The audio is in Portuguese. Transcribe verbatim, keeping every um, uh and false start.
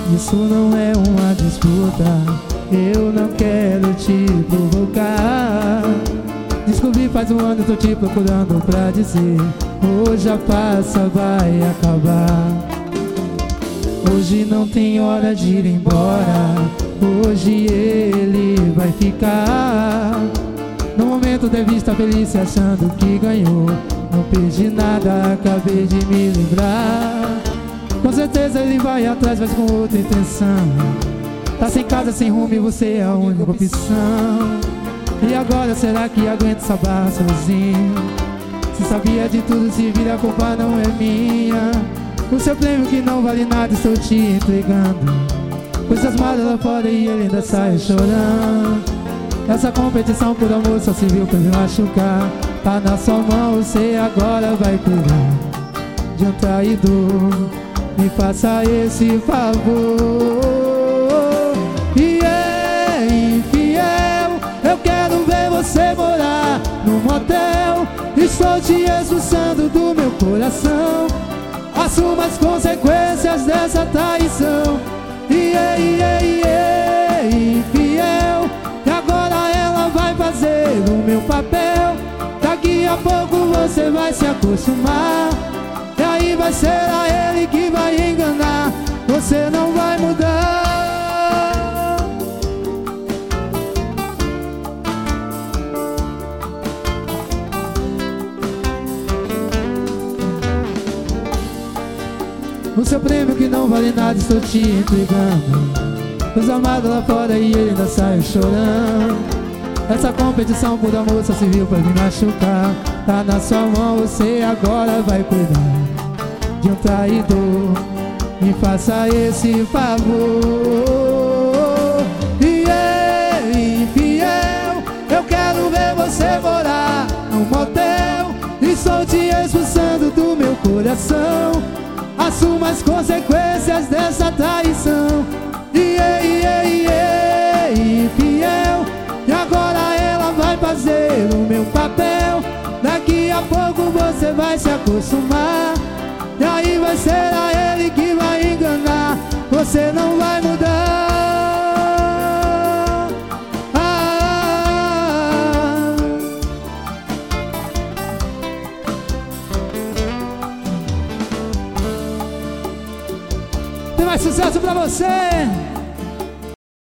Isso não é uma disputa, eu não quero te provocar. Descobri faz um ano, tô te procurando pra dizer: hoje a farsa vai acabar. Hoje não tem hora de ir embora, hoje ele vai ficar. No momento deve estar feliz achando que ganhou. Não perdi nada, acabei de me lembrar. Com certeza ele vai atrás, mas com outra intenção. Tá sem casa, sem rumo e você é a única opção. E agora será que aguenta essa barra sozinho? Se sabia de tudo, se vira, a culpa não é minha. O seu prêmio que não vale nada estou te entregando. Coisas malas lá fora e ele ainda sai chorando. Essa competição por amor só serviu pra me machucar. Tá na sua mão, você agora vai cuidar de um traidor. Me faça esse favor. E é infiel, eu quero ver você morar num motel. Estou te expulsando do meu coração. Assuma as consequências dessa traição. E é, e é, e é infiel, e agora ela vai fazer o meu papel. Daqui a pouco você vai se acostumar, e aí vai ser a ele que vai enganar. Você não vai mudar. O seu prêmio que não vale nada estou te entregando. Os amados lá fora e ele ainda sai chorando. Essa competição por amor só serviu pra me machucar. Tá na sua mão, você agora vai cuidar de um traidor. Me faça esse favor. E é infiel, eu quero ver você morar num motel. Estou te expulsando do meu coração. Assuma as consequências dessa traição. E é, e é, e é infiel, e agora ela vai fazer o meu papel. Daqui a pouco você vai se acostumar, e aí vai ser a ele que vai enganar. Você não vai mudar. ah. Tem mais sucesso pra você.